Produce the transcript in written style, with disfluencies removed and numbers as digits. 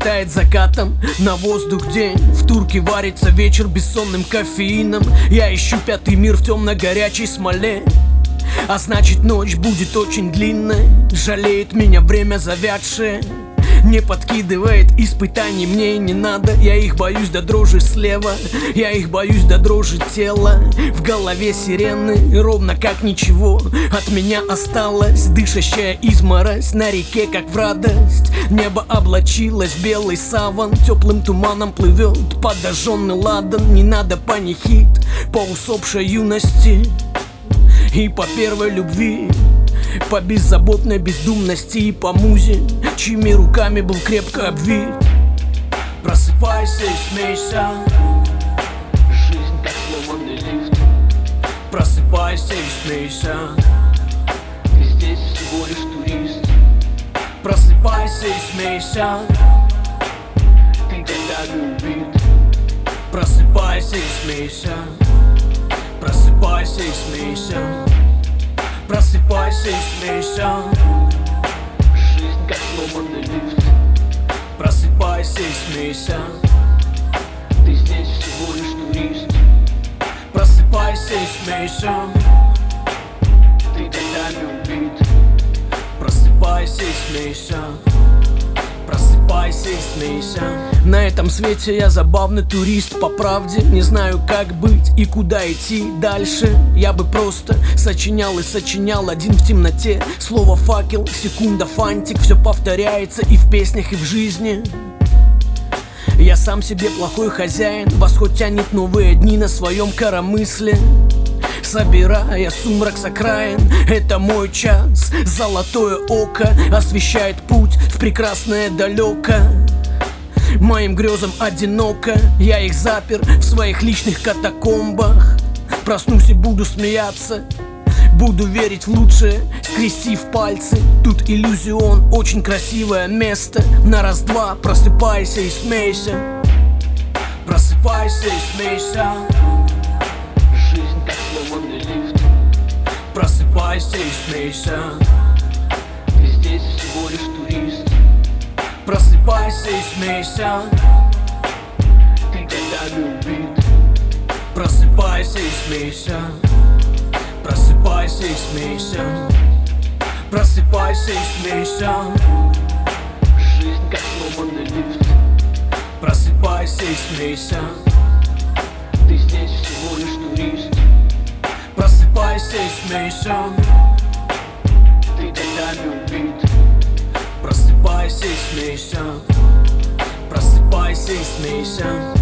Светает закатом на воздух день. В турке варится вечер бессонным кофеином. Я ищу пятый мир в темно-горячей смоле. А значит, ночь будет очень длинной. Жалеет меня время завядшее. Не подкидывает испытаний, мне и не надо. Я их боюсь до дрожи слева, я их боюсь до дрожи тела. В голове сирены, ровно как ничего от меня осталось. Дышащая изморозь на реке, как в радость. Небо облачилось в белый саван. Теплым туманом плывет подожженный ладан. Не надо панихид по усопшей юности и по первой любви, по беззаботной бездумности и по музе, чьими руками был крепко обвит. Просыпайся и смейся, жизнь как сломанный лифт. просыпайся и смейся, Ты здесь всего лишь турист. просыпайся и смейся, Ты годами убит. просыпайся и смейся, просыпайся и смейся, просыпайся и смейся, Жизнь как сломанный лифт. просыпайся и смейся, Ты здесь всего лишь турист. просыпайся и смейся, Ты годами убит. просыпайся и смейся, просыпайся и смейся. На этом свете я забавный турист, по правде не знаю, как быть и куда идти дальше. Я бы просто сочинял и сочинял один в темноте. Слово факел, секунда фантик, все повторяется и в песнях, и в жизни. Я сам себе плохой хозяин, восход тянет новые дни на своем коромысле. Собирая сумрак с окраин, это мой час. Золотое око освещает путь в прекрасное далеко. Моим грезам одиноко, я их запер в своих личных катакомбах. Проснусь и буду смеяться, буду верить в лучшее, скрестив пальцы. Тут иллюзион, очень красивое место. На раз-два просыпайся и смейся, просыпайся и смейся, Жизнь как сломанный лифт. просыпайся и смейся, Ты здесь всего лишь турист. просыпайся и смейся, Ты годами убит. просыпайся и смейся, просыпайся и смейся, просыпайся и смейся, Жизнь как сломанный лифт. просыпайся и смейся, Ты здесь всего лишь турист. просыпайся и смейся, Ты годами убит. просыпайся и смейся, просыпайся и смейся.